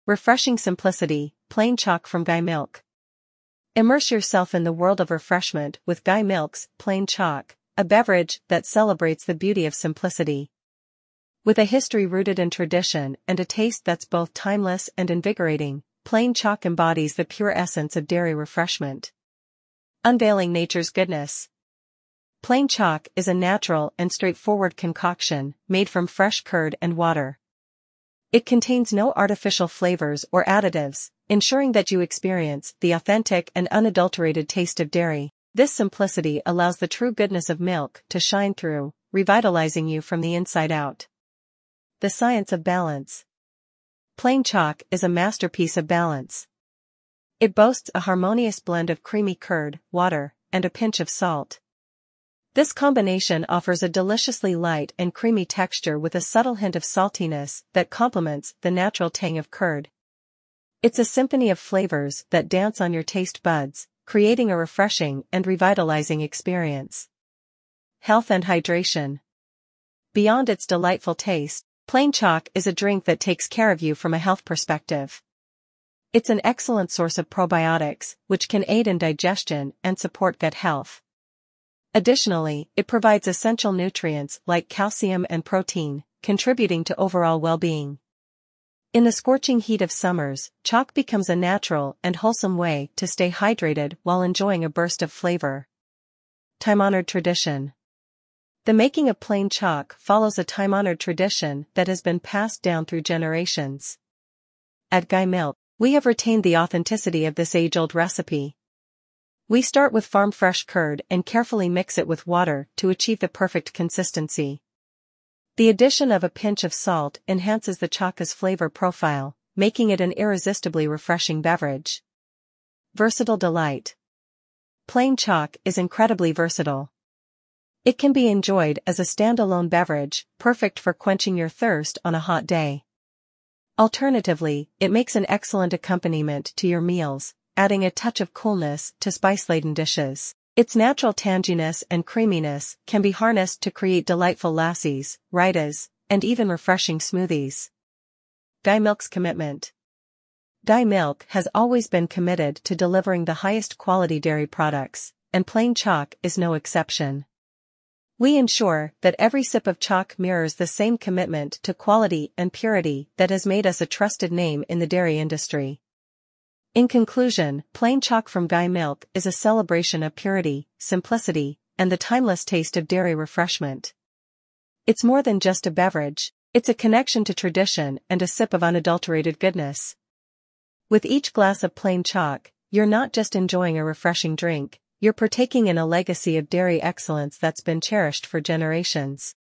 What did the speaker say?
Refreshing simplicity, plain chalk from Guy Milk. Immerse yourself in the world of refreshment with Guy Milk's Plain Chalk, a beverage that celebrates the beauty of simplicity. With a history rooted in tradition and a taste that's both timeless and invigorating, Plain Chalk embodies the pure essence of dairy refreshment. Unveiling nature's goodness. Plain Chalk is a natural and straightforward concoction made from fresh curd and water. It contains no artificial flavors or additives, ensuring that you experience the authentic and unadulterated taste of dairy. This simplicity allows the true goodness of milk to shine through, revitalizing you from the inside out. The science of balance. Plain Chalk is a masterpiece of balance. It boasts a harmonious blend of creamy curd, water, and a pinch of salt. This combination offers a deliciously light and creamy texture with a subtle hint of saltiness that complements the natural tang of curd. It's a symphony of flavors that dance on your taste buds, creating a refreshing and revitalizing experience. Health and hydration. Beyond its delightful taste, Plain Chalk is a drink that takes care of you from a health perspective. It's an excellent source of probiotics, which can aid in digestion and support gut health. Additionally, it provides essential nutrients like calcium and protein, contributing to overall well-being. In the scorching heat of summers, chalk becomes a natural and wholesome way to stay hydrated while enjoying a burst of flavor. Time-honored tradition. The making of plain chalk follows a time-honored tradition that has been passed down through generations. At Guy Milk, we have retained the authenticity of this age-old recipe. We start with farm-fresh curd and carefully mix it with water to achieve the perfect consistency. The addition of a pinch of salt enhances the chalk's flavor profile, making it an irresistibly refreshing beverage. Versatile delight. Plain chalk is incredibly versatile. It can be enjoyed as a standalone beverage, perfect for quenching your thirst on a hot day. Alternatively, it makes an excellent accompaniment to your meals, adding a touch of coolness to spice-laden dishes. Its natural tanginess and creaminess can be harnessed to create delightful lassis, raitas, and even refreshing smoothies. Guy Milk's commitment. Guy Milk has always been committed to delivering the highest quality dairy products, and plain chalk is no exception. We ensure that every sip of chalk mirrors the same commitment to quality and purity that has made us a trusted name in the dairy industry. In conclusion, Plain Chalk from Guy Milk is a celebration of purity, simplicity, and the timeless taste of dairy refreshment. It's more than just a beverage, it's a connection to tradition and a sip of unadulterated goodness. With each glass of Plain Chalk, you're not just enjoying a refreshing drink, you're partaking in a legacy of dairy excellence that's been cherished for generations.